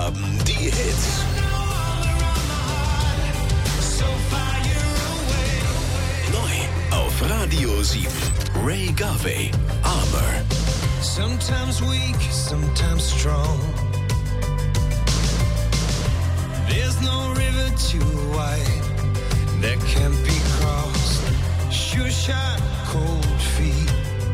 haben die Hits. Neu auf Radio 7. Ray Garvey, Armor. Sometimes weak, sometimes strong. There's no river too wide that can't be crossed. Sure shot, cold feet.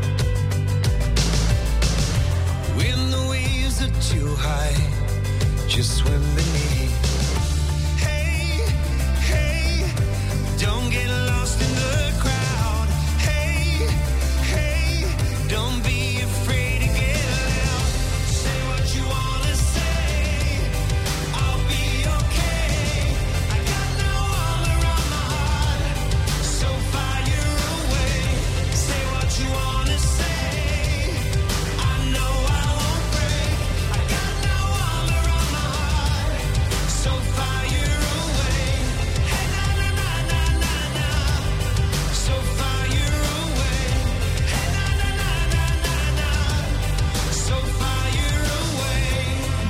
When the waves are too high, just swim beneath. Hey, hey, don't get lost in the crowd. Hey, hey, don't be afraid to get loud. Say what you wanna say, I'll be okay. I got no armor on my heart, so fire away. Say what you wanna say, I know I won't break. I got no armor on my heart, so fire away. Hey na na na na na na, so fire away. Hey na na na na na na, so fire away.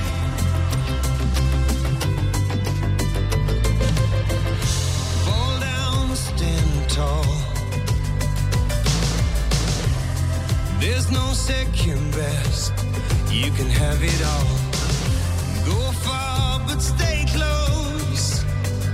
Fall down, stand tall. There's no second best. You can have it all. Go far, but stay close.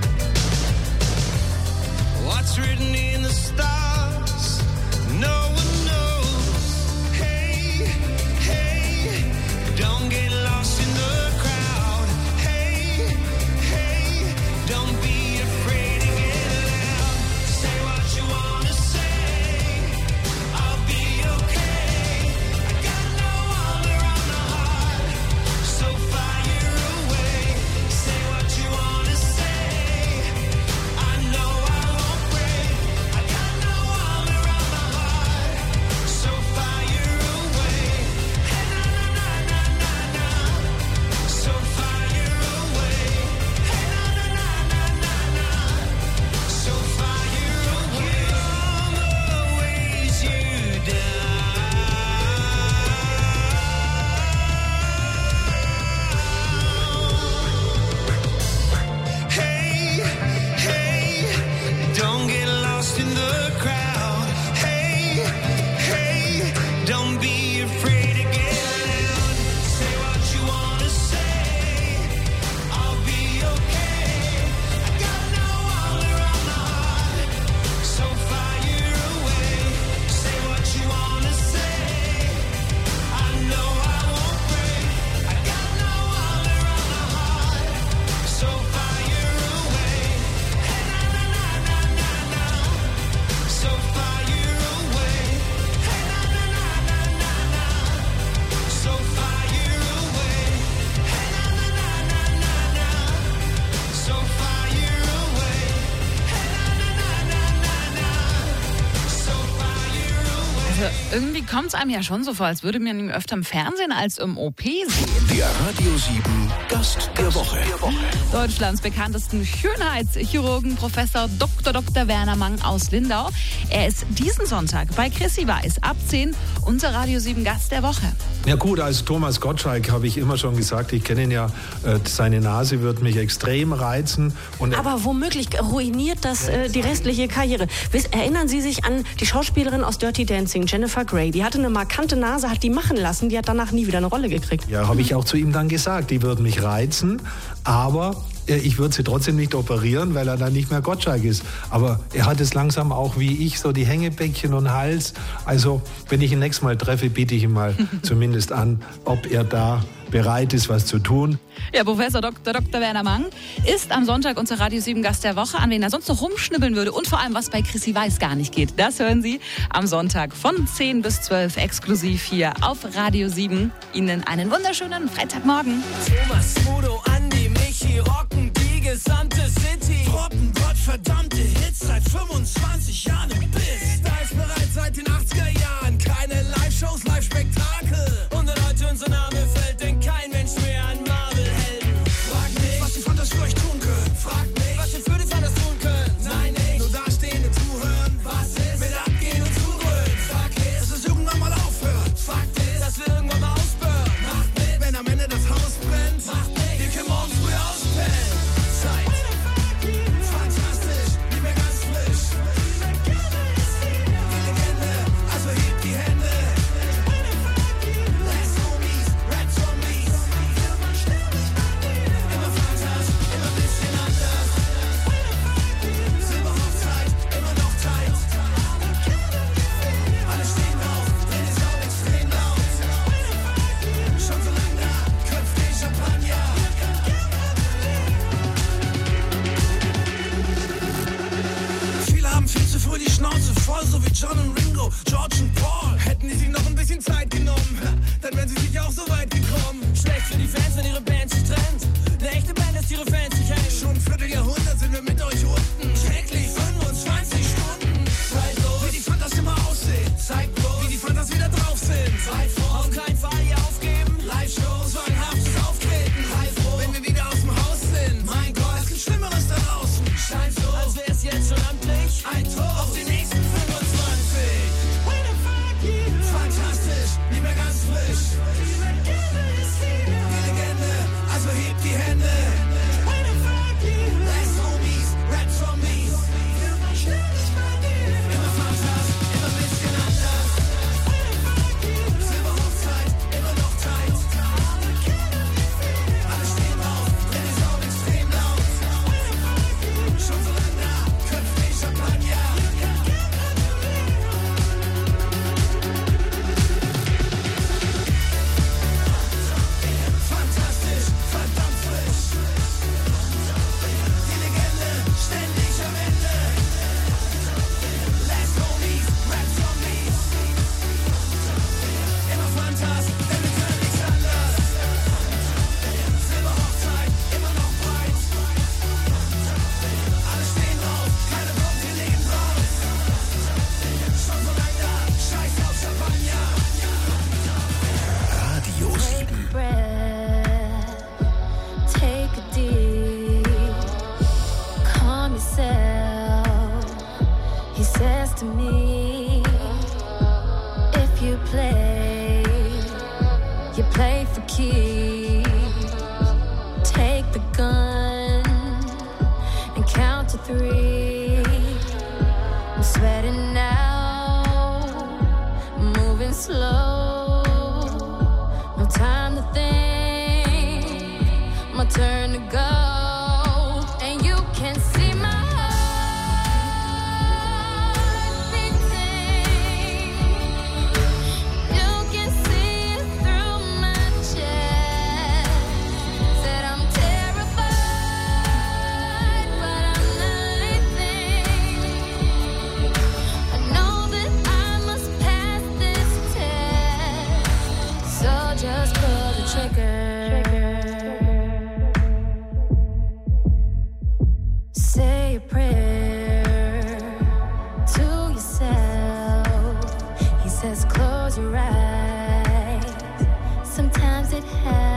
What's written in the stars? No one knows. Hey, hey, don't get lost in the crowd. Hey, hey, don't be afraid to get loud. Say what you wanna say, I'll be okay. I got no armor on my heart, so fire away. Say what you wanna say, I know I won't break. I got no armor on my heart, so fire away. Hey na na na na na na, so fire away. Hey na na na na na na, so fire away. Armor weighs you down. Hey, hey, don't get lost in the crowd. Hey, hey, don't be afraid to get loud. Say what you wanna say, I'll be okay. I got no armor on my heart, so fire away. Say what you wanna say, I know I won't break. I got no armor on my heart, so fire away. Hey na na na na na na, so fire away. Hey na na na na na na, so fire away. Hey na na na na na na, so fire away. Hey na na na na na na, so fire away. Also irgendwie kommt es einem ja schon so vor, als würde man ihn öfter im Fernsehen als im OP sehen. Der Radio 7 Gast der Woche. Deutschlands bekanntesten Schönheitschirurgen, Professor Dr. Werner Mang aus Lindau. Er ist diesen Sonntag bei Chrissy Weiß ab 10 unser Radio 7 Gast der Woche. Ja gut, als Thomas Gottschalk habe ich immer schon gesagt, ich kenne ihn ja, seine Nase wird mich extrem reizen. Und Aber womöglich ruiniert das die restliche Karriere. Erinnern Sie sich an die Schauspielerin aus Dirty Dancing, Jennifer Grey? Die hatte eine markante Nase, hat die machen lassen, die hat danach nie wieder eine Rolle gekriegt. ja, habe ich auch zu ihm dann gesagt, die wird mich reizen, aber ich würde sie trotzdem nicht operieren, weil er dann nicht mehr Gottschalk ist. Aber er hat es langsam auch wie ich, so die Hängebäckchen und Hals. Also, wenn ich ihn nächstes Mal treffe, biete ich ihn mal zumindest an, ob er da bereit ist, was zu tun. Ja, Professor Dr. Werner Mang ist am Sonntag unser Radio 7 Gast der Woche, an wen er sonst noch rumschnibbeln würde und vor allem, was bei Chrissy Weiß gar nicht geht. Das hören Sie am Sonntag von 10 bis 12 exklusiv hier auf Radio 7. Ihnen einen wunderschönen Freitagmorgen. Thomas, Udo, Andi, Michi rocken die gesamte City. Droppen gottverdammte Hits seit 25 Jahren im Biss. Da ist bereits seit den 80er Jahren keine Live-Shows, Live-Spektakel. Und heute unser Name fällt, denn kein Mensch mehr an Marvel-Helden. Frag nicht, was die Fantasie euch tun können. Frag nicht, was ihr für das anders tun könnt. Nein, nicht, nur dastehen und zuhören. Was ist mit abgehen und zugrölen? Fuck it, dass es irgendwann mal aufhört. Fakt ist, dass wir irgendwann mal ausbüren. Macht mit, wenn am Ende das Haus brennt. Macht nicht, wir kümmern Frei vor, auf keinen Fall hier aufgeben. Live-Shows, wahnhaftes Auftreten. Heilfroh, wenn wir wieder aus dem Haus sind. Mein Gott, es gibt Schlimmeres da draußen. Scheint so, als wär's jetzt schon amtlich. Ein Tor auf die nächsten 25. Fantastisch, nicht mehr ganz frisch. Die Legende, also hebt die Hände. Last Homies, Rap Zombies. Immer fantastisch, immer ein bisschen anders. Silberhochzeit, immer noch tight. Alle stehen auf, denn die Sound extrem laut. Schon so lange da, köpft den Champagner. Fantastisch, verdammt frisch. Die Legende, ständig am Ende. Last Homies, Rap Zombies. Immer fantastisch, denn wir können nichts anders. Silberhochzeit, immer noch breit. Alle stehen drauf, keine Punkt, wir legen drauf. Schon so lange da, scheiß auf Champagner. Radio 7. Take a deep, calm yourself. He says to me, if you play for keeps. Take the gun and count to 3. I'm sweating now, moving slow. No time to think, my turn to go. And you can see my heart beating. You can see it through my chest. Said I'm terrified, but I'm not leaving. I know that I must pass this test. So just pull the trigger. Say a prayer to yourself. He says close your eyes. Sometimes it happens.